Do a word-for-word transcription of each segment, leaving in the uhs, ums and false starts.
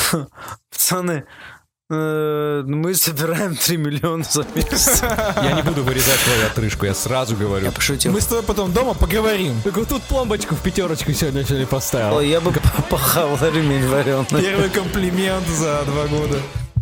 Пацаны, мы собираем три миллиона за месяц. Я не буду вырезать твою отрыжку, я сразу говорю. Я пошутил. Мы с тобой потом дома поговорим. Так вот тут пломбочку в пятерочку сегодня что ли поставил. Ой, я бы похавал ремень вареный. Первый комплимент за два года.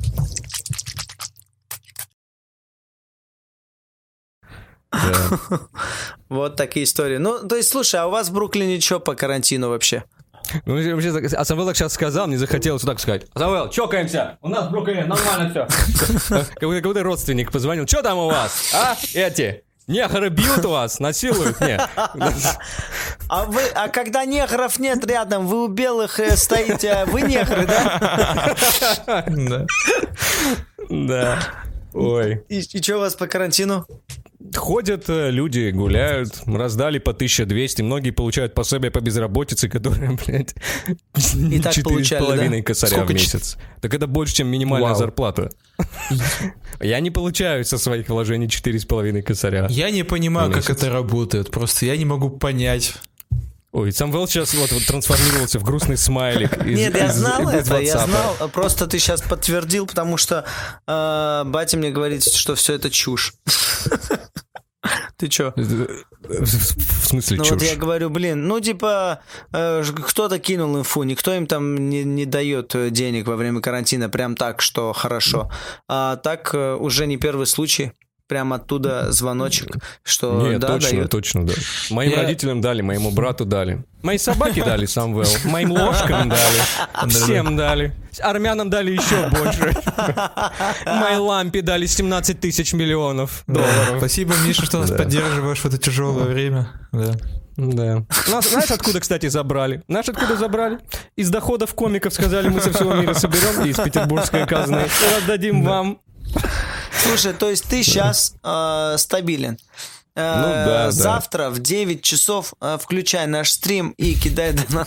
Да. Вот такие истории. Ну, то есть, слушай, а у вас в Бруклине что по карантину вообще? Ну, вообще, а Самвел так сейчас сказал, мне захотелось вот так сказать. Самвел, чокаемся, у нас в Бруклине нормально все. Какой-то родственник позвонил, что там у вас, а, эти, негры бьют вас, насилуют? Нет. А вы, а когда негров нет рядом, вы у белых э, стоите, вы негры, да? Да. Да. Ой. И, и что у вас по карантину? Ходят люди, гуляют, раздали по тысяча двести, многие получают пособие по безработице, которое, блядь, четыре с половиной косаря в месяц. Так это больше, чем минимальная Вау. зарплата. Я не получаю со своих вложений четыре с половиной косаря. Я не понимаю, Месяц. как это работает. Просто я не могу понять. Ой, Самвел сейчас вот, вот трансформировался в грустный смайлик. Из, Нет, я из- знал из это, я WhatsApp. знал, просто ты сейчас подтвердил, потому что э, батя мне говорит, что все это чушь. Ты чё? В, в смысле Ну чушь? вот я говорю, блин, ну типа э, ж- кто-то кинул инфу, никто им там не, не дает э, денег во время карантина, прям так, что хорошо. А так э, уже не первый случай. Прям оттуда звоночек, что Нет, да, точно, дают. точно, да. Моим Я- родителям дали, моему брату дали. Моей собаке дали, Самвел. Моим ложкам дали. Всем дали. Армянам дали еще больше. Моей лампе дали семнадцать тысяч миллионов долларов. Спасибо, Миша, что нас Да. поддерживаешь в это тяжелое время. Да. Да. Нас, знаешь, откуда, кстати, забрали? Знаешь, откуда забрали? Из доходов комиков сказали, мы со всего мира соберем, и из петербургской казны и отдадим вам. Слушай, то есть ты сейчас э, стабилен. Э, Ну да, да. Завтра в девять часов э, включай наш стрим и кидай донат.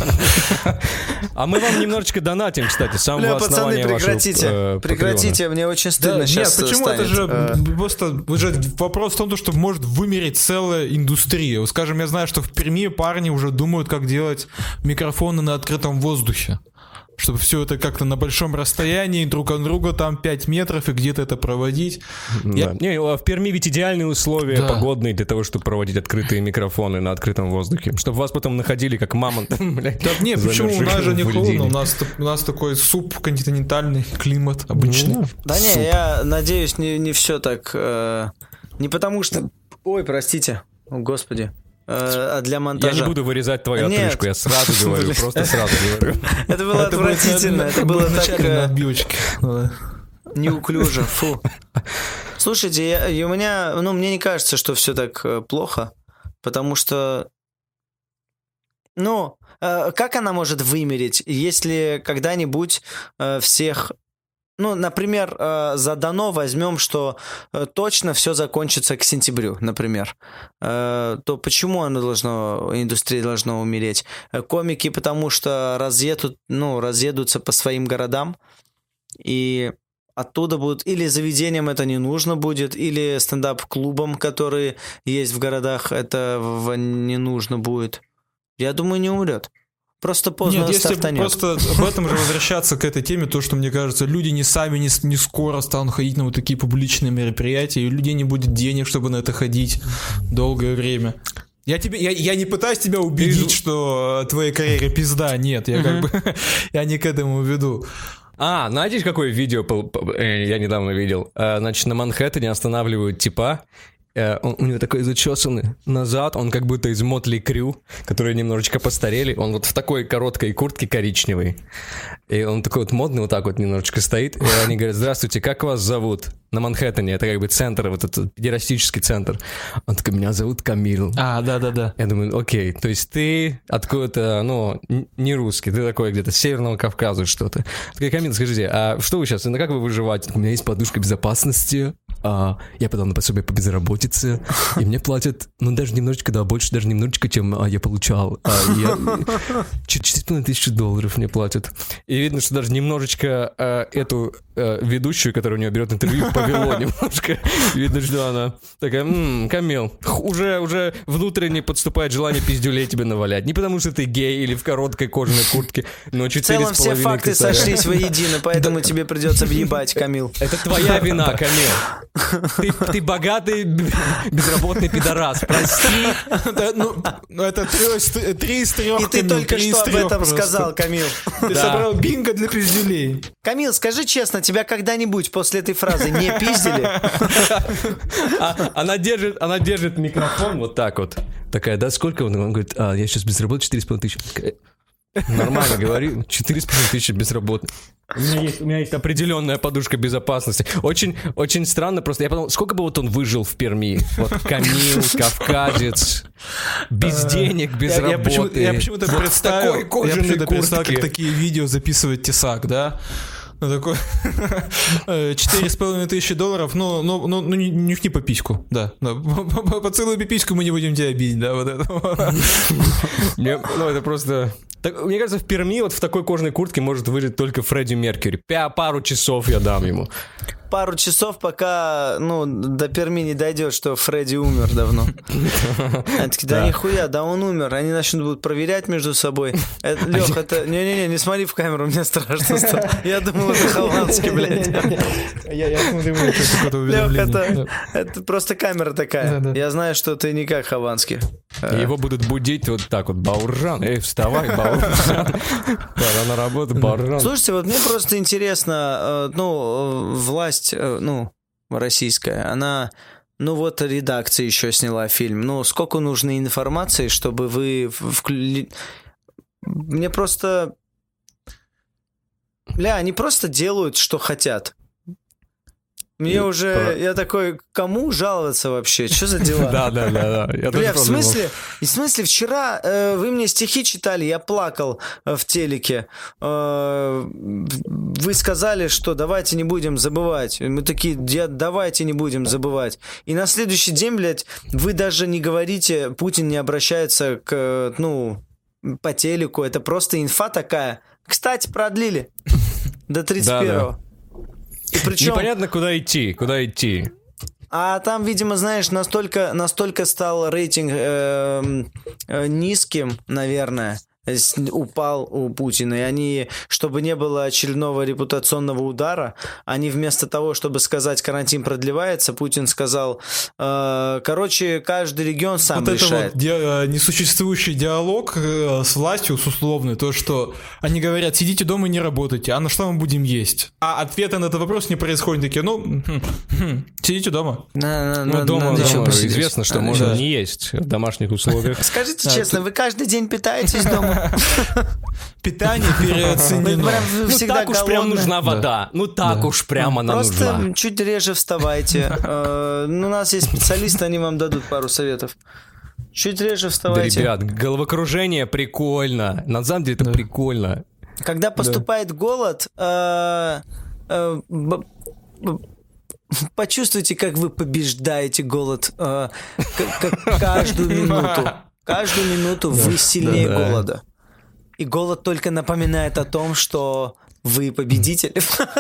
А мы вам немножечко донатим, кстати, с самого Бля, пацаны, основания вашего, прекратите. э, Прекратите, мне очень стыдно Да, сейчас нет, почему? станет. Это же Э, просто уже вопрос в том, что может вымереть целая индустрия. Вот, скажем, я знаю, что в Перми парни уже думают, как делать микрофоны на открытом воздухе. Чтобы все это как-то на большом расстоянии, друг от друга там пять метров, и где-то это проводить. Да. Я- Не, а в Перми ведь идеальные условия Да. погодные для того, чтобы проводить открытые микрофоны на открытом воздухе. Чтобы вас потом находили как мамонт. блядь, Так нет, почему? У замерзших нас же не в холодно, льдине. у нас, у нас такой субконтинентальный климат обычный. Ну, Да не, суп. я надеюсь, не, не все так. э, не потому что... Ой, простите. О, Господи. Э, а для Я монтажа. не буду вырезать твою Нет. отрыжку, я сразу говорю, Блин. просто сразу говорю. Это было отвратительно. Это было так вначале на э, отбивочке. Да. неуклюже. Фу. Слушайте, я- и у меня... Ну, мне не кажется, что все так э, плохо. Потому что... Ну, э, как она может вымереть, если когда-нибудь э, всех... Ну, например, э, за дано возьмем, что э, точно все закончится к сентябрю, например. Э, то почему оно должно, индустрия должна умереть? Э, Комики, потому что разъедут, ну, разъедутся по своим городам, и оттуда будут... Или заведениям это не нужно будет, или стендап-клубам, которые есть в городах, это в- не нужно будет. Я думаю, не умрет. Просто поздно Нет, если стартанет. просто в этом же возвращаться к этой теме, то, что, мне кажется, люди не сами, не, с- не скоро станут ходить на вот такие публичные мероприятия, и у людей не будет денег, чтобы на это ходить долгое время. Я, тебе, я, я не пытаюсь тебя убедить, что твоей карьере пизда, нет, я как бы, я не к этому веду. А, знаете, какое видео пол- по- э, я недавно видел? Э, Значит, на Манхэттене останавливают типа, э, он- у него такой зачесанный назад, он как будто из Мотли Крю, которые немножечко постарели, он вот в такой короткой куртке коричневой, и он такой вот модный вот так вот немножечко стоит, и они говорят: здравствуйте, как вас зовут? На Манхэттене, это как бы центр, вот этот педерастический центр. Он такой: меня зовут Камил. А, да-да-да. Я думаю, окей, то есть ты откуда-то, ну, н- не русский, ты такой где-то с Северного Кавказа что-то. Такой: Камил, скажите, а что вы сейчас, ну как вы выживаете? У меня есть подушка безопасности, а, я подал на пособие по безработице, и мне платят, ну, даже немножечко, да, больше даже немножечко, чем а, я получал. А, я, четыре с половиной тысячи долларов мне платят. И видно, что даже немножечко э, эту э, ведущую, которая у нее берет интервью, повело немножко. Видно, что она такая, м-м, Камил, уже, уже внутренне подступает желание пиздюлей тебе навалять. Не потому, что ты гей или в короткой кожаной куртке, но четыре с половиной. В целом все факты косаря. сошлись воедино, поэтому тебе придется въебать, Камил. Это твоя вина, Камил. Ты, ты богатый, безработный пидорас. Прости. Ну, это три из трех. И ты только что об этом сказал, Камил. Ты собрал бинго для пиздюлей. Камил, скажи честно, тебя когда-нибудь после этой фразы не пиздили? Она держит, она держит микрофон вот так вот. Такая, да, сколько? Он говорит, а, я сейчас без работы четыре с половиной тысячи. Нормально говори, четыре с половиной тысячи безработных. У меня, есть, у меня есть определенная подушка безопасности. Очень, очень странно просто. Я подумал, сколько бы вот он выжил в Перми? Вот Камил, кавказец, без денег, без я, работы. Я, почему, я почему-то вот представил, такой кожаной я почему-то представил, куртке. как такие видео записывает Тесак, да? Ну, такой, четыре с половиной тысячи долларов, ну, ну, ну, ну, нюхни по письку, да. Поцелуй по письку, мы не будем тебя бить, да, вот это. Ну, это просто... Так, мне кажется, в Перми вот в такой кожаной куртке может выжить только Фредди Меркьюри. Пя- пару часов я дам ему. Пару часов, пока, ну, до Перми не дойдет, что Фредди умер давно. Они такие, да нихуя, да он умер. Они начнут будут проверять между собой. Лех, это... Не-не-не, не смотри в камеру, мне страшно стало. Я думал, это Хованский, блядь. Я смотрю, что Лех, это, это просто камера такая. Да, да. Я знаю, что ты не как Хованский. Его будут будить вот так вот. Бауржан, эй, вставай, Бауржан. Пора на работу, Бауржан. Слушайте, вот мне просто интересно, ну, власть, ну, российская, она... Ну вот редакция еще сняла фильм. Ну, сколько нужно информации, чтобы вы... Вкл... Мне просто... Бля, они просто делают, что хотят. Мне и уже... Про... Я такой, кому жаловаться вообще? Что за дела? Да, да, да. Бля, в смысле? В смысле, вчера э, вы мне стихи читали, я плакал э, в телеке. Э, вы сказали, что давайте не будем забывать. Мы такие, давайте не будем забывать. И на следующий день, блядь, вы даже не говорите, Путин не обращается к, ну, по телеку. Это просто инфа такая. Кстати, продлили до тридцать первого. И причем... Непонятно, куда идти, куда идти. А там, видимо, знаешь, настолько, настолько стал рейтинг э, э, низким, наверное, упал у Путина, и они, чтобы не было очередного репутационного удара, они вместо того, чтобы сказать, карантин продлевается, Путин сказал, э, короче, каждый регион сам вот решает. Вот ди- несуществующий диалог с властью, с условной, то, что они говорят, сидите дома и не работайте, а на что мы будем есть? А ответа на этот вопрос не происходит, такие, ну, хм, хм, сидите дома. На, на, ну, на, дома, на, дома на, известно, что а, можно да. не есть в домашних условиях. Скажите честно, вы каждый день питаетесь дома? Питание переоценено. Ну так уж прям нужна вода. Ну так уж прям она нужна. Просто чуть реже вставайте. У нас есть специалисты, они вам дадут пару советов. Чуть реже вставайте. Да, ребят, головокружение прикольно. На самом деле это прикольно. Когда поступает голод, почувствуйте, как вы побеждаете голод каждую минуту. Каждую минуту вы сильнее голода. И голод только напоминает о том, что вы победитель.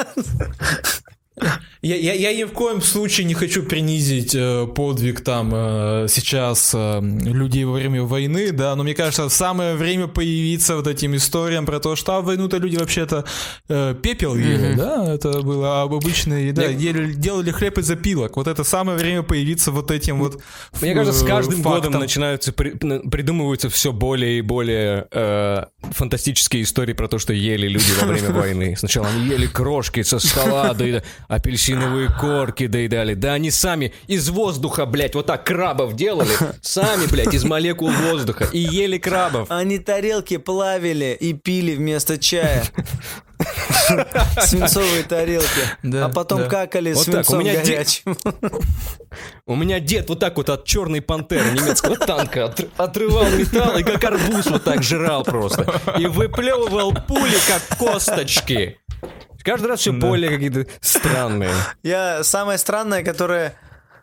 Я, я, я ни в коем случае не хочу принизить э, подвиг там э, сейчас э, людей во время войны, да, но мне кажется, самое время появиться вот этим историям про то, что а в войну-то люди вообще-то э, пепел ели, mm-hmm. да, это было обычное, да, ели, делали хлеб из опилок, вот это самое время появиться вот этим вот Мне кажется, с каждым фактом. годом начинаются, при, придумываются все более и более э, фантастические истории про то, что ели люди во время войны. Сначала они ели крошки со стола, да, апельсиновые корки доедали. Да они сами из воздуха, блядь, вот так крабов делали. Сами, блядь, из молекул воздуха. И ели крабов. Они тарелки плавили и пили вместо чая. Свинцовые тарелки. Да, а потом да. какали вот свинцом так, горячим. Дед... У меня дед вот так вот от черной пантеры немецкого танка от... отрывал металл и как арбуз вот так жрал просто. И выплевывал пули, как косточки. Каждый раз все да. более какие-то странные. Я самое странное, которое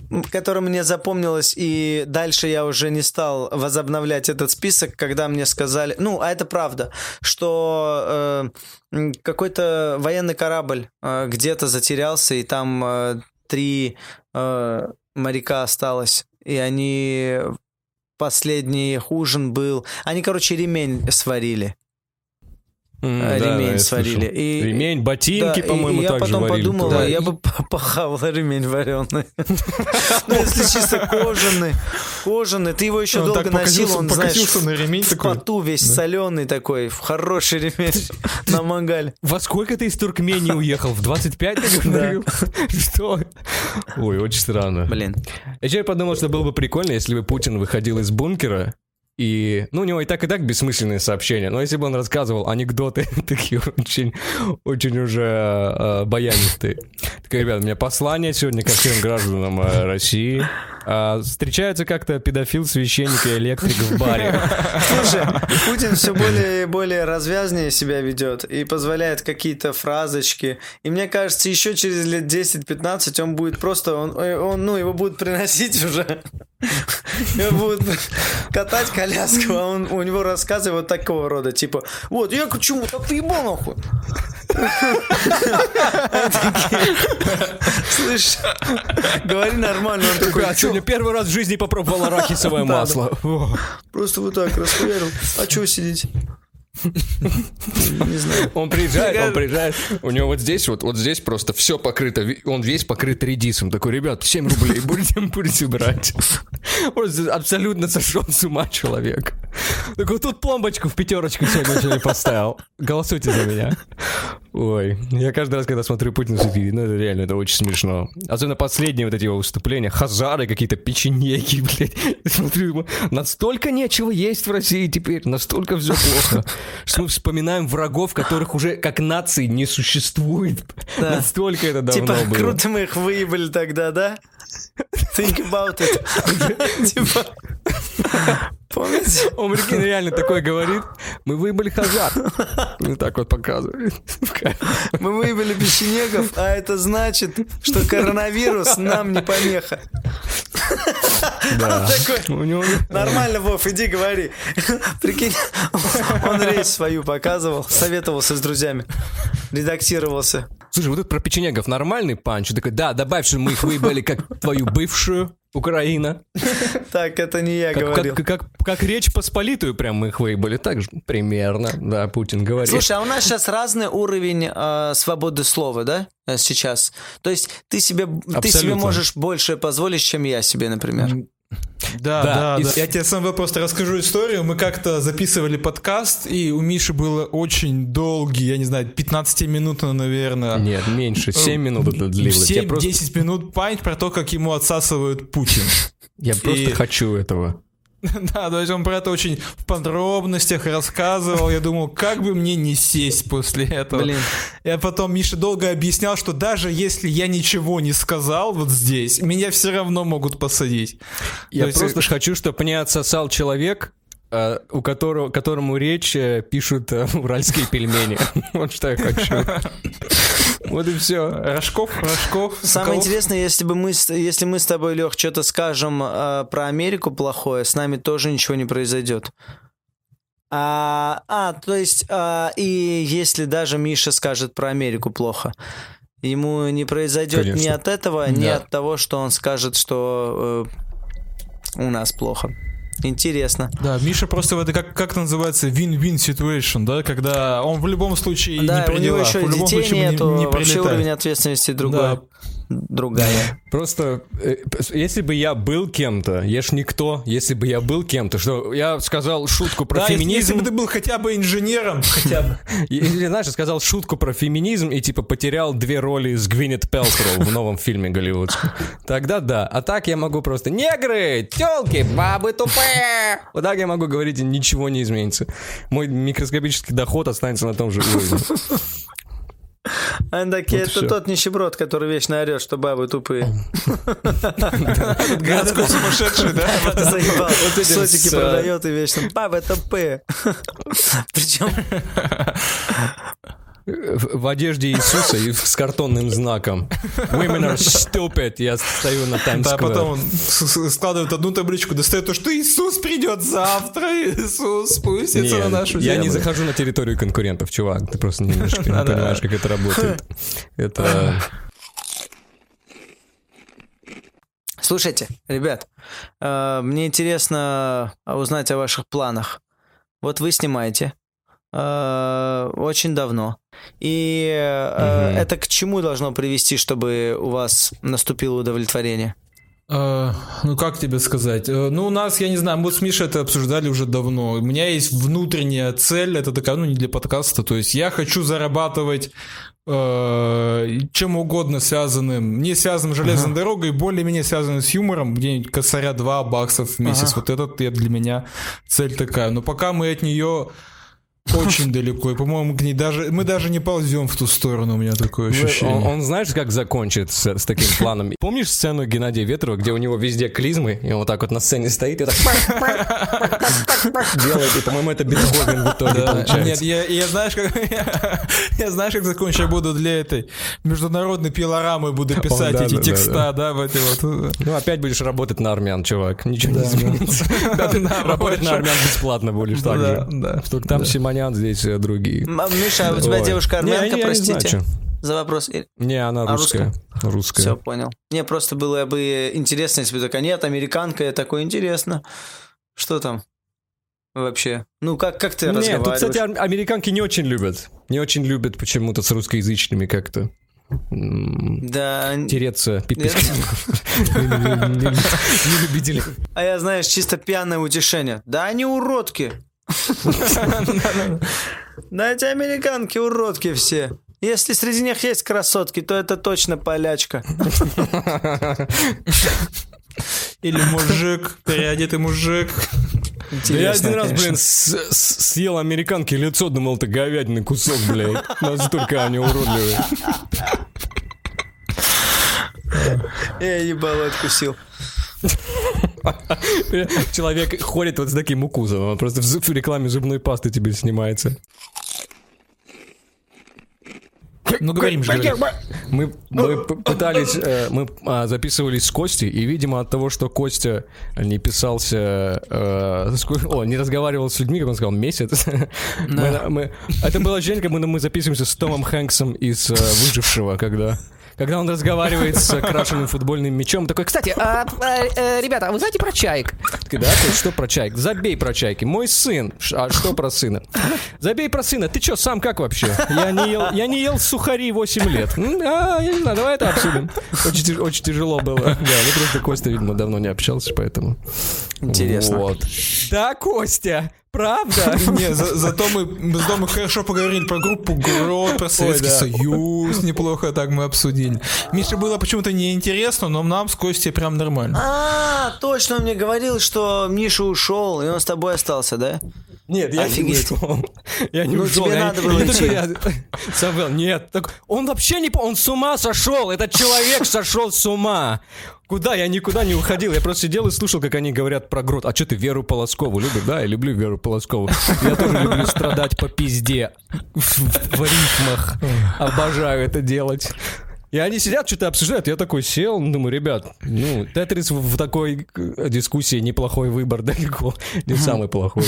которое мне запомнилось, и дальше я уже не стал возобновлять этот список, когда мне сказали... Ну, а это правда, что э, какой-то военный корабль э, где-то затерялся, и там э, три э, моряка осталось, и они... Последний их ужин был... Они, короче, ремень сварили. Mm, ремень да, сварили. И, ремень, ботинки, да, по-моему, и я также потом варили. подумал, Да. я бы похавал ремень вареный. Ну, если чисто кожаный, кожаный, ты его еще долго носил, он, знаешь, в поту весь соленый такой, хороший ремень на мангале. Во сколько ты из Туркмении уехал? В двадцать пять, ты говорил? Что? Ой, очень странно. Блин. Я теперь подумал, что было бы прикольно, если бы Путин выходил из бункера, и, ну, у него и так, и так бессмысленные сообщения, но если бы он рассказывал анекдоты такие очень, очень уже э, баянистые. Такой, ребят, у меня послание сегодня ко всем гражданам э, России. А, встречаются как-то педофил, священник и электрик в баре. Слушай, Путин все более и более развязнее себя ведет и позволяет какие-то фразочки. И мне кажется, еще через лет десять-пятнадцать он будет просто, он, он, ну, его будут приносить уже. Его будут катать коляску, а он, у него рассказы вот такого рода, типа, вот, я чему так ты ебал нахуй. Слышь, говори нормально. Он такой, а сегодня первый раз в жизни попробовал арахисовое масло. Просто вот так расхуярил. А чего сидеть? Не знаю. Он приезжает, он приезжает. У него вот здесь, вот, вот здесь просто все покрыто. Он весь покрыт редисом. Такой, ребят, семь рублей будете, будете брать. Просто абсолютно сошел с ума человек. Такой, тут пломбочку в пятерочку сегодня поставил. Голосуйте за меня. Ой, я каждый раз, когда смотрю Путина, ну это реально, это очень смешно. Особенно последние вот эти его выступления. Хазары, какие-то печенеги, блядь. Смотрю, настолько нечего есть в России теперь, настолько все плохо, что мы вспоминаем врагов, которых уже как нации не существует. Да. Настолько это давно типа, было. Типа, круто мы их выебали тогда, да? Think about it. Типа... Помните? Он, прикинь, реально такое говорит. Мы выебали хазар. И так вот показывает. Мы выебали печенегов, а это значит, что коронавирус нам не помеха. Да. Такой, нормально, Вов, иди говори. Прикинь, он речь свою показывал, советовался с друзьями, редактировался. Слушай, вот это про печенегов нормальный панч? Такой, да, добавь, что мы их выебали как твою бывшую Украина. Так, это не я как, говорил. Как, как, как Речь Посполитую прям мы их выебали. Так же примерно, да, Путин говорит. Слушай, а у нас сейчас разный уровень э, свободы слова, да, сейчас? То есть ты себе, ты себе можешь больше позволить, чем я себе, например. Да, да, да, да. Я тебе сам просто расскажу историю. Мы как-то записывали подкаст, и у Миши было очень долгий, я не знаю, пятнадцать минут, наверное. Нет, меньше, семь минут это длилось. семь-десять просто... минут память про то, как ему отсасывают Путин. Я и... просто хочу этого. Да, то есть он про это очень в подробностях рассказывал. Я думал, как бы мне не сесть после этого. Блин. Я потом Миша долго объяснял, что даже если я ничего не сказал вот здесь, меня все равно могут посадить. Я то просто есть... хочу, чтобы мне отсосал человек, у которого, которому речь пишут уральские пельмени. Вот что я хочу. Вот и все. Рожков, Рожков. Самое Соколов. интересное, если бы мы, если мы с тобой, Лех, что-то скажем э, про Америку плохое, с нами тоже ничего не произойдет. А, а то есть, а, и если даже Миша скажет про Америку плохо, ему не произойдет Конечно. ни от этого, ни да. от того, что он скажет, что э, у нас плохо. Интересно. Да, Миша просто это как, как называется win-win situation, да, когда он в любом случае да, не при делах, у него еще в любом детей случае нету, не, не вообще уровень ответственности другой. Да. Другая. Просто, если бы я был кем-то, я ж никто, если бы я был кем-то, что я сказал шутку про да, феминизм... если бы ты был хотя бы инженером, хотя бы. Или, знаешь, сказал шутку про феминизм и, типа, потерял две роли с Гвинет Пэлтроу в новом фильме голливудском. Тогда да. А так я могу просто негры, тёлки, бабы тупые. Вот так я могу говорить, и ничего не изменится. Мой микроскопический доход останется на том же уровне. Они такие, вот это тот нищеброд, который вечно орет, что бабы тупые. Городской сумасшедший, да? Заебал. Сотики продает и вечно бабы тупые. Причем... в, в одежде Иисуса и с картонным знаком. Women are stupid. Я стою на Times Square. Да, потом он складывает одну табличку, достает то, что Иисус придет завтра, Иисус спустится не, на нашу землю. Я не захожу на территорию конкурентов, чувак. Ты просто немножко не понимаешь, как это работает. Это... Слушайте, ребят, мне интересно узнать о ваших планах. Вот вы снимаете очень давно. И угу. это к чему должно привести, чтобы у вас наступило удовлетворение? Uh, ну, как тебе сказать? Uh, ну, у нас, я не знаю, мы с Мишей это обсуждали уже давно. У меня есть внутренняя цель, это такая, ну, не для подкаста, то есть я хочу зарабатывать uh, чем угодно связанным, не связанным с железной uh-huh. дорогой, более-менее связанным с юмором, где-нибудь косаря два баксов в месяц. Uh-huh. Вот это для меня цель такая. Но пока мы от нее... очень далеко, и, по-моему, к ней даже мы даже не ползем в ту сторону, у меня такое ощущение. Он, он знаешь, как закончит с, с таким планом? Помнишь сцену Геннадия Ветрова, где у него везде клизмы, и он вот так вот на сцене стоит и так делает, и, по-моему, это Бетховен в итоге получается. Нет, я, я знаешь, как я знаешь, как закончу, я буду для этой международной пилорамы буду писать О, да, эти да, текста, да, да, в эти вот. Ну, опять будешь работать на армян, чувак, ничего не изменится. Работать на армян бесплатно будешь так же. Только там Симонян, здесь другие. Миша, у тебя Ой. девушка армянка, не, простите не знаю, за вопрос. Не, она а русская. русская. русская. Все, понял. Мне просто было бы интересно, если бы такая, нет, американка, я такой, интересно. Что там вообще? Ну, как, как ты Нет, разговариваешь? тут, кстати, американки не очень любят. Не очень любят почему-то с русскоязычными как-то. Да. Тереться, пиписьки. Не любители. А я, знаешь, чисто пьяное утешение. Да они уродки. Да эти американки уродки все. Если среди них есть красотки, то это точно полячка. Или мужик, переодетый мужик. Да я один раз, блин, съел американки лицо, думал, это говядиный кусок, блядь. Настолько они уродливые. Я ебало откусил. Человек ходит вот с таким укусом, он просто в рекламе зубной пасты теперь снимается. Ну, говорим же. Мы, мы пытались, э, мы а, записывались с Костей, и, видимо, от того, что Костя не писался, э, о, не разговаривал с людьми, как он сказал, месяц. мы, мы, это было ощущение, как будто мы записываемся с Томом Хэнксом из э, «Выжившего», когда... Когда он разговаривает с крашеным футбольным мячом, такой, кстати, а, а, а, ребята, а вы знаете про чаек? Такой, да, ты что про чаек? Забей про чайки. Мой сын. А что про сына? Забей про сына. Ты что, сам как вообще? Я не ел, я не ел сухари восемь лет. А, я не знаю, давай это обсудим. Очень, очень тяжело было. Да, ну просто Костя, видимо, давно не общался, поэтому... Интересно. Вот. Да, Костя, правда? Не, за, зато мы, зато мы хорошо поговорили про группу ГРОТ, про Советский Ой, да. Союз, неплохо так мы обсудили. Мише было почему-то неинтересно, но нам с Костей прям нормально. А, точно, он мне говорил, что Миша ушел, и он с тобой остался, да? Нет, я Офигеть. не ушел. Я не ну, ушел. тебе я надо не, было не идти. Я... Савел, нет. Так, он вообще не... Он с ума сошел. Этот человек сошел с ума. Куда? Я никуда не уходил. Я просто сидел и слушал, как они говорят про Грот. А что ты Веру Полоскову любишь? Да, я люблю Веру Полоскову. Я тоже люблю страдать по пизде. В, в рифмах. Обожаю это делать. И они сидят, что-то обсуждают. Я такой сел, думаю, ребят, ну, Тетрис в, в такой дискуссии неплохой выбор, далеко не самый плохой.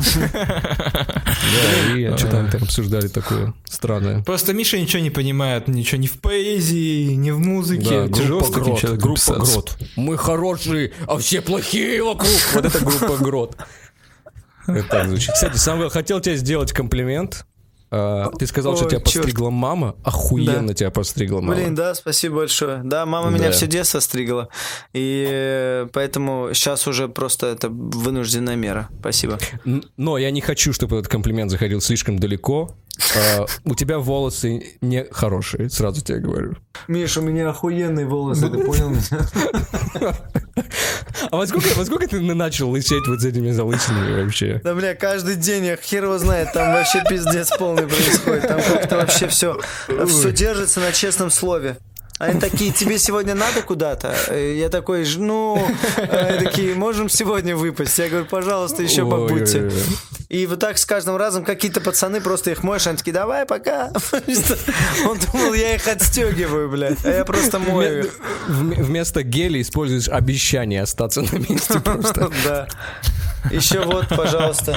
Да, и что-то они так обсуждали такое странное. Просто Миша ничего не понимает, ничего ни в поэзии, ни в музыке. Группа Грот, группа Грот. Мы хорошие, а все плохие вокруг. Вот это группа Грот. Это так звучит. Кстати, Самвел, хотел тебе сделать комплимент. Uh, ты сказал, Ой, что тебя черт. постригла мама. Охуенно да. тебя постригла мама. Блин, да, спасибо большое. Да, мама да. меня все детство стригла. И поэтому сейчас уже просто это вынужденная мера. Спасибо. Но я не хочу, чтобы этот комплимент заходил слишком далеко. Uh, у тебя волосы не хорошие, сразу тебе говорю. Миш, у меня охуенные волосы, ты понял меня? А во сколько, во сколько ты начал лысеть вот с этими залысинами вообще? Да, бля, каждый день, я хер его знает, там вообще пиздец полный происходит. Там как-то вообще все, все держится на честном слове. Они такие, тебе сегодня надо куда-то? Я такой, ну, они такие, можем сегодня выпасть? Я говорю, пожалуйста, еще побудьте. И вот так с каждым разом какие-то пацаны, просто их моешь, они такие, давай, пока. Он думал, я их отстегиваю, блядь, а я просто мою их. Вместо геля используешь обещание остаться на месте просто. Да. Еще вот, пожалуйста.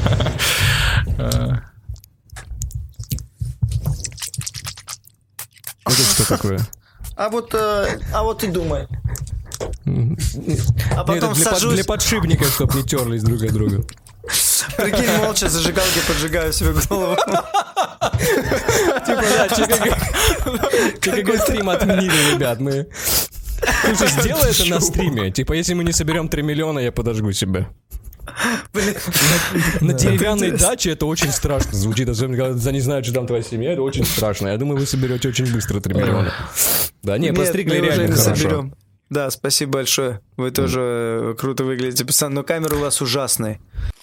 Это что такое? А вот, э, а вот и думай. А потом для, сажусь... для подшипников, чтобы не терлись друг от друга. Прикинь, молча зажигалки поджигаю себе голову. Типа, да, ЧКГ стрим отменили, ребят, мы... Слушай, сделай это на стриме. Типа, если мы не соберем три миллиона, я подожгу себя. На деревянной даче это очень страшно звучит, особенно когда не знают, что там твоя семья, это очень страшно. Я думаю, вы соберете очень быстро три миллиона. Да, не, постригли реально хорошо. Да, спасибо большое. Вы тоже круто выглядите, пацан, но камеры у вас ужасные.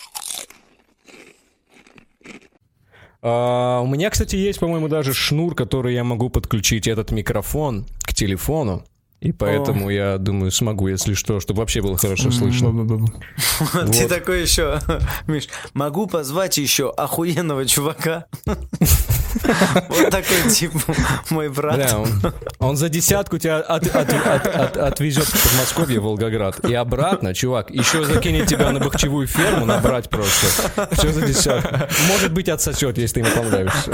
А, у меня, кстати, есть, по-моему, даже шнур, который я могу подключить этот микрофон к телефону. И поэтому, О. я думаю, смогу, если что, чтобы вообще было хорошо слышно. Вот. Ты такой еще, Миш, могу позвать еще охуенного чувака. Вот такой тип мой брат. Да, он, он за десятку тебя от, от, от, от, отвезет в Подмосковье, Волгоград. И обратно, чувак, еще закинет тебя на бахчевую ферму набрать просто. Все за десятку. Может быть, отсосет, если ты ему понравишься.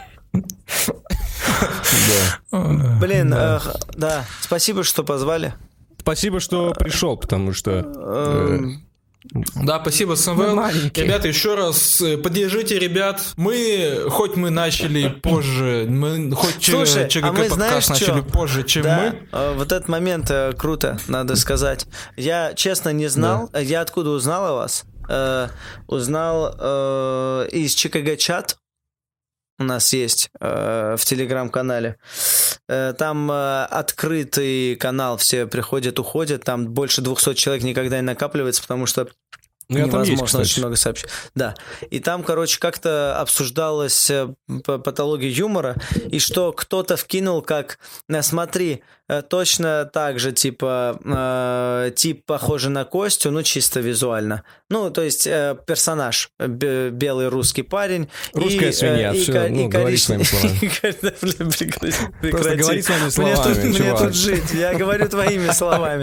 Да. Блин, да. Э, да, спасибо, что позвали. Спасибо, что пришел, потому что... Э, да, спасибо, Самвел. Ребята, еще раз поддержите ребят. Мы, хоть мы начали позже, мы хоть Слушай, ЧГК а мы, подкаст знаешь, начали что? позже, чем да, мы. Вот этот момент э, круто, надо сказать. Я, честно, не знал. Да. Я откуда узнал о вас? Э, узнал э, из ЧКГ-чат. У нас есть э, в Телеграм-канале. Э, там э, открытый канал, все приходят, уходят. Там больше двухсот человек никогда не накапливается, потому что ну, невозможно, есть, очень много сообщений. Да. И там, короче, как-то обсуждалась патология юмора, и что кто-то вкинул как, смотри, точно так же, типа, э, тип похожий на Костю, ну, чисто визуально. Ну, то есть э, персонаж, б- белый русский парень. Русская и, свинья, э, все, и, ну, и говори своими словами. Просто говори своими словами, Мне тут жить, я говорю твоими словами.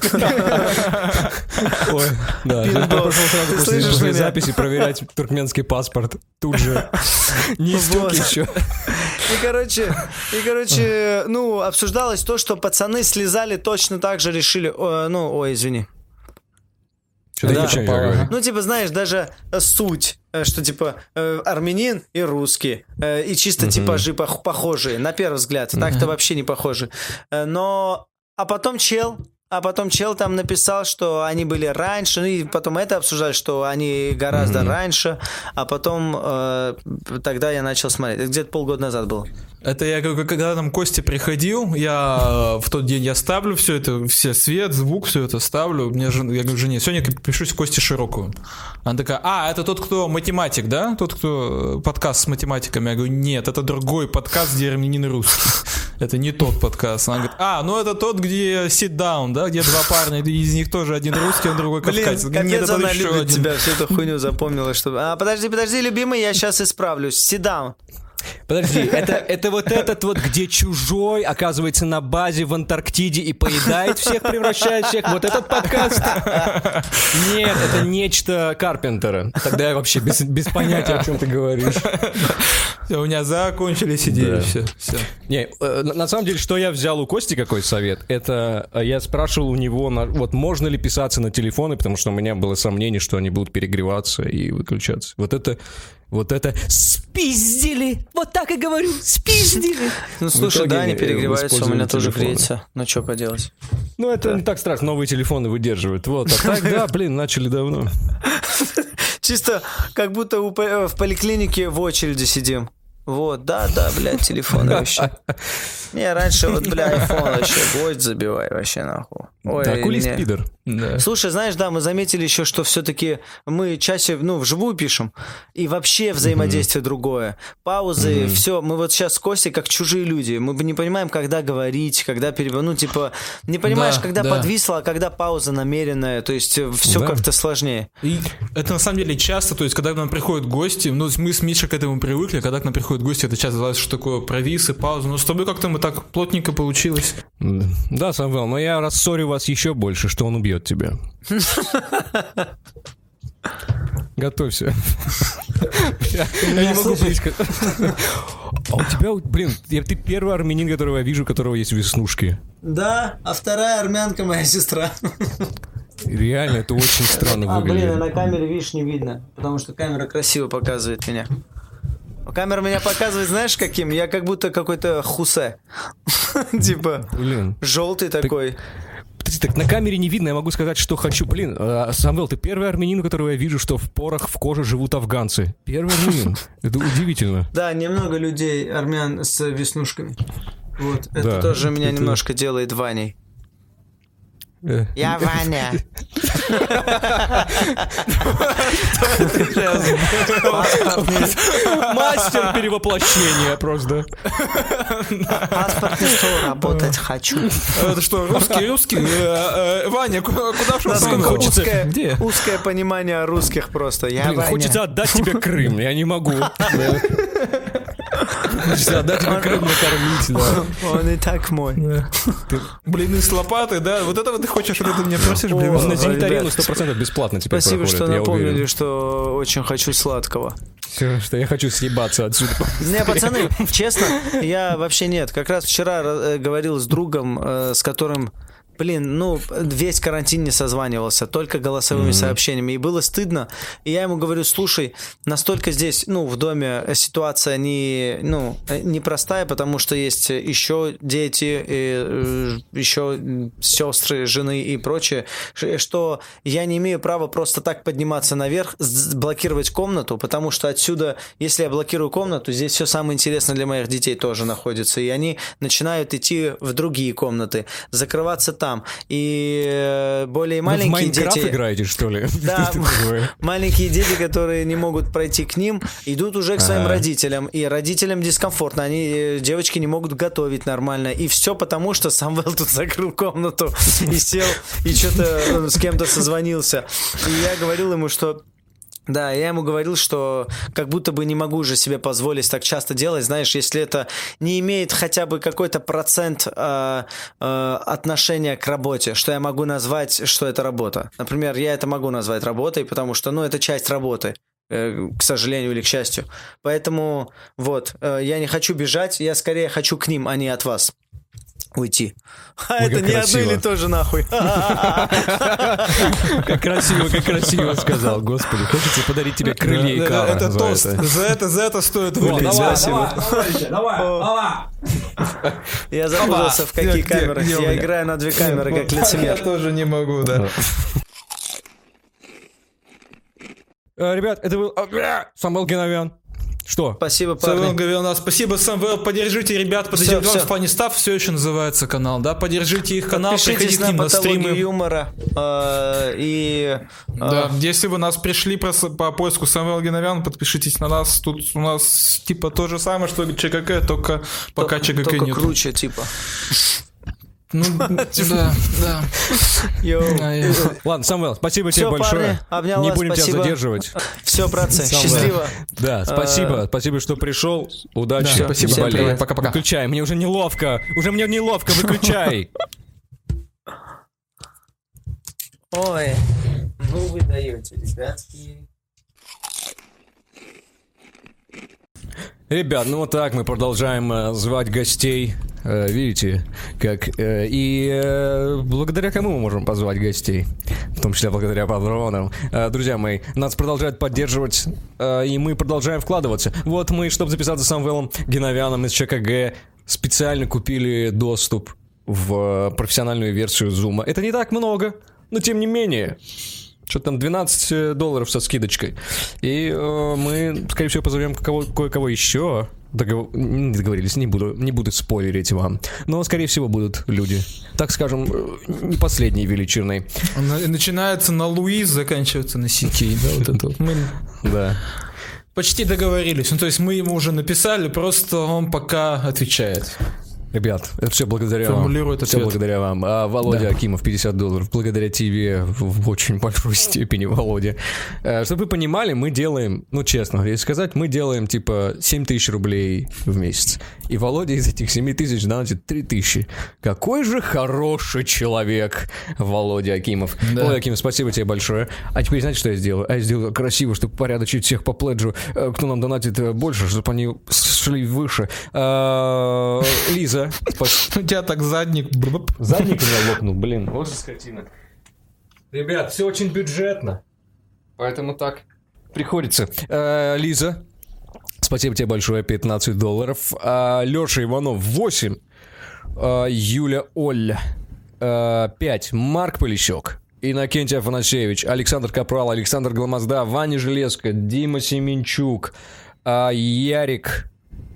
Ой, да, я пошел сразу после записи проверять туркменский паспорт. Тут же не стук еще. И, короче, и, короче, ну, обсуждалось то, что пацаны слезали точно так же, решили... О, ну, ой, извини. Что да. ты ага. Ну, типа, знаешь, даже суть, что, типа, армянин и русский, и чисто uh-huh. типажи похожие, на первый взгляд. Uh-huh. Так-то вообще не похожи. Но... А потом чел... А потом чел там написал, что они были раньше, ну и потом это обсуждали, что они гораздо mm-hmm. раньше, а потом э, тогда я начал смотреть. Это где-то полгода назад было. Это я, когда там Костя приходил, я в тот день я ставлю все это, все свет, звук, все это ставлю. Мне жен, я говорю жене, сегодня пишусь Косте Широкову. Она такая, а, это тот, кто математик, да? Тот, кто подкаст с математиками. Я говорю, нет, это другой подкаст, где армянин русский. Это не тот подкаст. Она говорит, а, ну это тот, где sit down, да, где два парня, из них тоже один русский, а другой кавказец. Блин, капец, она любит один. Тебя, всю эту хуйню запомнила, что... А, подожди, подожди, любимый, я сейчас исправлюсь. Sit down. Подожди, это, это вот этот вот, где чужой оказывается на базе в Антарктиде и поедает всех, превращает всех. Вот этот подкаст? Нет, это нечто Карпентера. Тогда я вообще без, без понятия, о чем ты говоришь. Все, у меня закончились идеи, да. все, все. Не, на самом деле, что я взял у Кости, какой совет, это я спрашивал у него, вот можно ли писаться на телефоны, потому что у меня было сомнение, что они будут перегреваться и выключаться. Вот это... Вот это спиздили! Вот так и говорю, спиздили! Ну, слушай, да, они перегреваются, у меня тоже греется. Ну, что поделать? Ну, это не так страшно, новые телефоны выдерживают. Вот, а так, да, блин, начали давно. Чисто как будто в поликлинике в очереди сидим. Вот, да, да, блядь, телефоны вообще. Не, раньше вот, бля, айфон вообще, гвоздь забивай вообще, нахуй. Ой, Да, окулист не. пидор. Да. Слушай, знаешь, да, мы заметили еще, что все-таки мы чаще, ну, вживую пишем, и вообще взаимодействие mm-hmm. другое. Паузы, mm-hmm. все. Мы вот сейчас с Костей как чужие люди. Мы не понимаем, когда говорить, когда перебивать. Ну, типа, не понимаешь, да, когда да. подвисло, а когда пауза намеренная. То есть все да. как-то сложнее. И это на самом деле часто, то есть, когда к нам приходят гости, ну, мы с Мишей к этому привыкли, когда к нам приходят гости, это часто называется, что такое провисы, паузы. Но с тобой как-то мы так плотненько получилось. Да, Самвел, но я рассорю вас еще больше, что он убьет тебя. Готовься. Я не могу близко. А у тебя, блин, ты первый армянин, которого я вижу, у которого есть веснушки. Да, а вторая армянка моя сестра. Реально, это очень странно выглядит. А, блин, на камере, видишь, не видно, потому что камера красиво показывает меня. Камера меня показывает, знаешь, каким? Я как будто какой-то хусе. Типа, желтый такой. Так на камере не видно, я могу сказать, что хочу. Блин, Самвел, ты первый армянин, у которого я вижу, что в порах в коже живут афганцы. Первый армянин. Это удивительно. Да, немного людей, армян с веснушками. Вот, это да, тоже меня это... немножко делает Ваней. Я Ваня. Мастер перевоплощения просто. Паспортный стол работать хочу. Это что, русский, русский? Ваня, куда шел? Насколько хочется узкое понимание русских просто. Хочется отдать тебе Крым, я не могу. Хочется отдать тебе Крым накормить. Он и так мой. Блины с лопатой, да? Вот это вот ты хочешь, вот это меня просишь, блин. Он на Зенит-арену сто процентов бесплатно теперь Спасибо, проходит, что напомнили, что очень хочу сладкого. Все, что я хочу съебаться отсюда. Не, пацаны, честно, я вообще нет. Как раз вчера говорил с другом, с которым... Блин, ну, весь карантин не созванивался, только голосовыми mm-hmm. сообщениями, и было стыдно, и я ему говорю, слушай, настолько здесь, ну, в доме ситуация не, ну, непростая, потому что есть еще дети, и, еще сестры, жены и прочее, что я не имею права просто так подниматься наверх, блокировать комнату, потому что отсюда, если я блокирую комнату, здесь все самое интересное для моих детей тоже находится, и они начинают идти в другие комнаты, закрываться там. И более маленькие Вы в Майнкрафт дети... играете, что ли? Да, маленькие дети, которые не могут пройти к ним, идут уже к своим ага. родителям. И родителям дискомфортно. Они, девочки, не могут готовить нормально. И все потому, что Самвел тут закрыл комнату и сел, и что-то с кем-то созвонился. И я говорил ему, что... Да, я ему говорил, что как будто бы не могу уже себе позволить так часто делать, знаешь, если это не имеет хотя бы какой-то процент э, э, отношения к работе, что я могу назвать, что это работа. Например, я это могу назвать работой, потому что, ну, это часть работы, э, к сожалению или к счастью. Поэтому, вот, э, я не хочу бежать, я скорее хочу к ним, а не от вас уйти. А Ой, это не красиво. одно или то же нахуй. Как красиво, как красиво сказал, господи. Хочется подарить тебе крылья и кара. Это тост. За это, за это стоит выпить. Спасибо. Я запутался, в какие камеры. Я играю на две камеры, как лицемер. Я тоже не могу, да. Ребят, это был Самвел Геновян. Что? Спасибо, парни. Самвел Геновян, спасибо, Самвел. Поддержите ребят, поддержите в плане став, все еще называется канал, да? Поддержите их канал, приходите к ним на стримы. Юмора. Э, и, э... Да, если вы нас пришли по, по поиску Самвел Геновян, подпишитесь на нас. Тут у нас типа то же самое, что ЧКК, только пока ЧКК только нет. Только круче, типа. Ну, да, да. Ладно, Самвел, спасибо тебе большое. Не будем тебя задерживать. Все, братцы, счастливо. Да, спасибо, спасибо, что пришел. Удачи. Спасибо, пока-пока. Выключай, мне уже неловко. Уже мне неловко, выключай. Ой, ну вы даете, ребятки. Ребят, ну вот так мы продолжаем э, звать гостей. Э, видите, как... Э, и э, благодаря кому мы можем позвать гостей? В том числе благодаря патронам. Э, друзья мои, нас продолжают поддерживать, э, и мы продолжаем вкладываться. Вот мы, чтобы записаться с Самвелом Геновяном из ЧКГ, специально купили доступ в профессиональную версию Zoom. Это не так много, но тем не менее... Что-то там двенадцать долларов со скидочкой. И э, мы, скорее всего, позовем кого- кое-кого еще. Догов... Не договорились, не буду, не буду спойлерить вам. Но, скорее всего, будут люди, так скажем, не последней величиной. Начинается на Луиз, заканчивается на Сикей. Да, вот это вот. Мы Да. почти договорились. Ну, то есть мы ему уже написали, просто он пока отвечает. Ребят, это все благодаря вам. Формулирует Все ответ. благодаря вам. А Володя Да. Акимов, пятьдесят долларов. Благодаря тебе в, в очень большой степени, Володя. Э, Чтобы вы понимали, мы делаем, ну честно, если сказать, мы делаем типа семь тысяч рублей в месяц. И Володя из этих семь тысяч донатит три тысячи. Какой же хороший человек, Володя Акимов. Да. Володя Акимов, спасибо тебе большое. А теперь знаете, что я сделаю? А я сделаю красиво, чтобы порядочить всех по пледжу, э, кто нам донатит э, больше, чтобы они шли выше. Э, Лиза. У тебя так задник. Бр-бр. Задник у меня лопнул, блин, вот же скотина. Ребят, все очень бюджетно, поэтому так приходится. Э, Лиза, спасибо тебе большое, пятнадцать долларов. Э, Леша Иванов, восемь. Э, Юля Олля, э, пять. Марк Полищук. Иннокентий Афанасьевич, Александр Капрал, Александр Гламазда, Ваня Железко, Дима Семенчук, э, Ярик...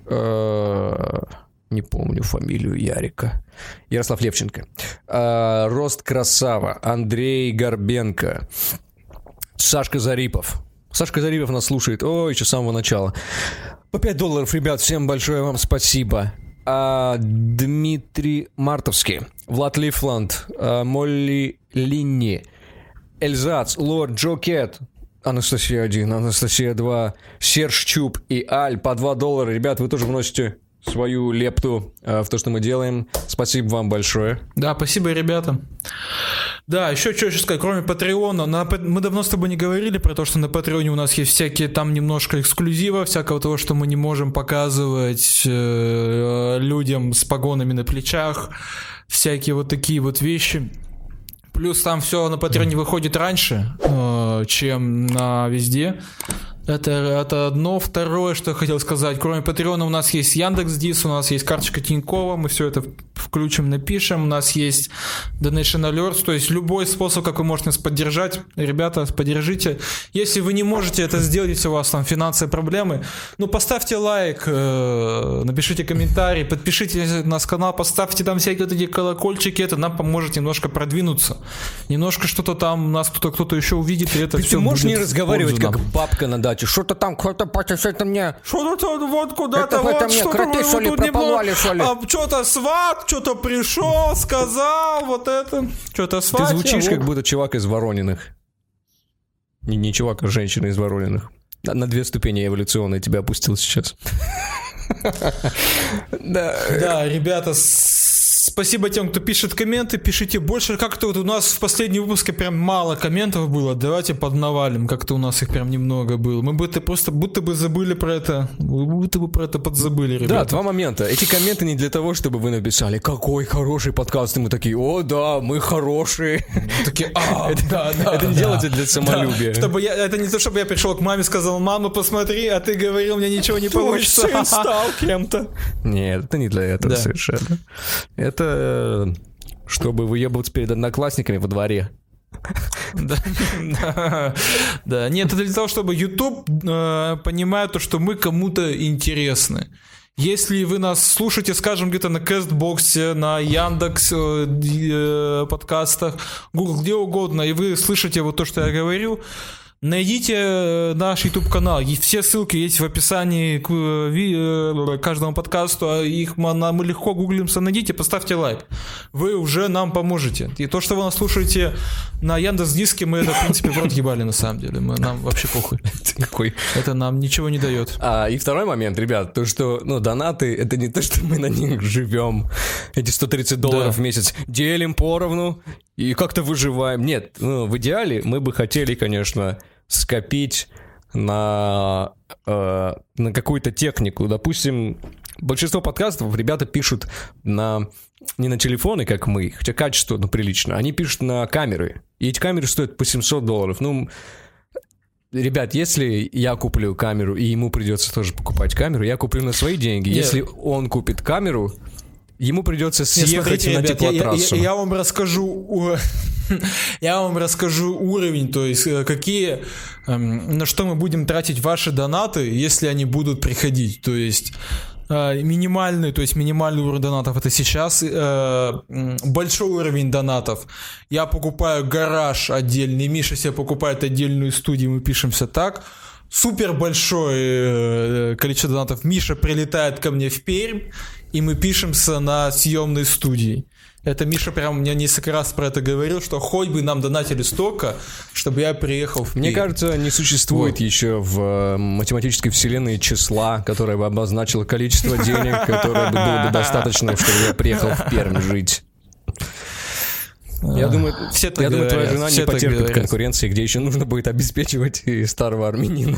Э, Не помню фамилию Ярика. Ярослав Левченко. А, Рост Красава. Андрей Горбенко. Сашка Зарипов. Сашка Зарипов нас слушает. Ой, еще с самого начала. По пять долларов, ребят. Всем большое вам спасибо. А, Дмитрий Мартовский. Влад Лифланд. А, Молли Линни. Эльзац. Лорд Джокет. Анастасия один. Анастасия два. Серж Чуб и Аль. По два доллара. Ребят, вы тоже вносите свою лепту э, в то, что мы делаем. Спасибо вам большое. Да, спасибо, ребята. Да, еще что еще сказать, кроме Патреона, на, мы давно с тобой не говорили про то, что на Патреоне у нас есть всякие там немножко эксклюзива, всякого того, что мы не можем показывать э, людям с погонами на плечах, всякие вот такие вот вещи. Плюс там все на Патреоне выходит раньше, э, чем на везде. Это, это одно. Второе, что я хотел сказать, кроме Патреона у нас есть Яндекс.Дис, у нас есть карточка Тинькова, мы все это включим, напишем, у нас есть Donation Alerts, то есть любой способ, как вы можете нас поддержать. Ребята, поддержите. Если вы не можете это сделать, если у вас там финансовые проблемы, ну поставьте лайк, э, напишите комментарий, подпишитесь на наш канал, поставьте там всякие вот эти колокольчики, это нам поможет немножко продвинуться. Немножко что-то там, нас кто-то, кто-то еще увидит, и это Ты все можешь будет не разговаривать, как нам. бабка на даче. Что-то там, кто-то, что-то мне... Что-то вот куда-то, Это, вот это мне что-то кроты, вы что ли, тут пропололи, немного- что ли? а, что-то сват, что-то пришел, сказал, вот это, что-то Ты сват. звучишь, я как вот- будто чувак из Ворониных. Не, не чувак, а женщина из Ворониных. На, на две ступени эволюционные тебя опустил сейчас. Да. Да, ребята, с- спасибо тем, кто пишет комменты, пишите больше. Как-то вот у нас в последнем выпуске прям мало комментов было, давайте поднавалим, как-то у нас их прям немного было. Мы будто просто будто бы забыли про это, будто бы про это подзабыли, Да, ребята. два момента. Эти комменты не для того, чтобы вы написали, какой хороший подкаст, и мы такие, о, да, мы хорошие. Такие, а, да, да, Это не да. делается для самолюбия. Да, чтобы я, это не то, чтобы я пришел к маме и сказал, мама, посмотри, а ты говорил, мне ничего не получится. Твой сын стал кем-то. Нет, это не для этого Да. совершенно. Это э, чтобы выебываться перед одноклассниками во дворе. Да, да, да. Нет, это для того, чтобы YouTube э, понимает то, что мы кому-то интересны. Если вы нас слушаете, скажем, где-то на Кастбоксе, на Яндекс э, э, подкастах, Google, где угодно, и вы слышите вот то, что я говорю, найдите наш YouTube-канал. И все ссылки есть в описании к э, ви- э, каждому подкасту. а Их мы, на- мы легко гуглимся. Найдите, поставьте лайк. Вы уже нам поможете. И то, что вы нас слушаете на Яндекс.Диске, мы это, в принципе, в рот ебали на самом деле. Мы, нам вообще похуй. Какой? Это нам ничего не дает. А, и второй момент, ребят, то, что, ну, донаты, это не то, что мы на них живем, эти сто тридцать долларов Да. в месяц, делим поровну и как-то выживаем. Нет, ну, в идеале мы бы хотели, конечно, скопить на, э, на какую-то технику. Допустим, большинство подкастов ребята пишут на, не на телефоны, как мы, хотя качество, ну, прилично, они пишут на камеры. И эти камеры стоят по семьсот долларов. Ну, ребят, если я куплю камеру, и ему придется тоже покупать камеру, я куплю на свои деньги. Нет. Если он купит камеру, ему придется Не, съехать смотрите, на ребят, я, я- теплотрассу. я- я вам расскажу, о, Я вам расскажу уровень, то есть какие, на что мы будем тратить ваши донаты, если они будут приходить. То есть минимальный, то есть минимальный уровень донатов это сейчас, большой уровень донатов. Я покупаю гараж отдельный, Миша себе покупает отдельную студию, мы пишемся так. Супер большое количество донатов. Миша прилетает ко мне в Пермь, и мы пишемся на съемной студии. Это Миша прям мне несколько раз про это говорил, что хоть бы нам донатили столько, чтобы я приехал в Пермь. Мне кажется, не существует вот. еще в математической вселенной числа, которое бы обозначило количество денег, которое бы было бы достаточно, чтобы я приехал в Пермь жить. Я думаю, все я думаю, твоя жена все не потерпит говорят. конкуренции, где еще нужно будет обеспечивать и старого армянина.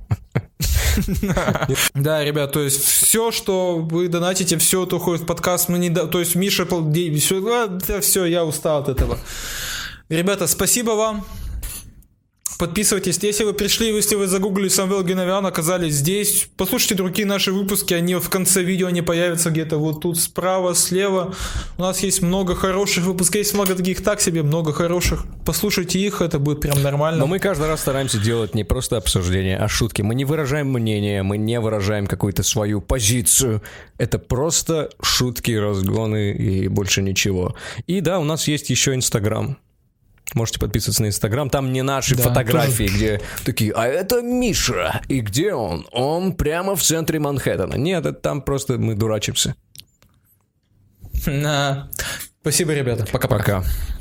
Да, ребят, то есть все, что вы донатите, все это уходит в подкаст. Мы не до... То есть Миша, все, все, я устал от этого. Ребята, спасибо вам. Подписывайтесь, если вы пришли, если вы загуглили Самвел Геновян, оказались здесь, послушайте другие наши выпуски, они в конце видео, они появятся где-то вот тут справа, слева. У нас есть много хороших выпусков, есть много таких так себе, много хороших. Послушайте их, это будет прям нормально. Но мы каждый раз стараемся делать не просто обсуждение, а шутки. Мы не выражаем мнение, мы не выражаем какую-то свою позицию. Это просто шутки, разгоны и больше ничего. И да, у нас есть еще Инстаграм. Можете подписываться на Инстаграм. Там не наши да, фотографии, тоже... где такие, а это Миша. И где он? Он прямо в центре Манхэттена. Нет, это там просто мы дурачимся. Спасибо, ребята. Пока-пока. Пока.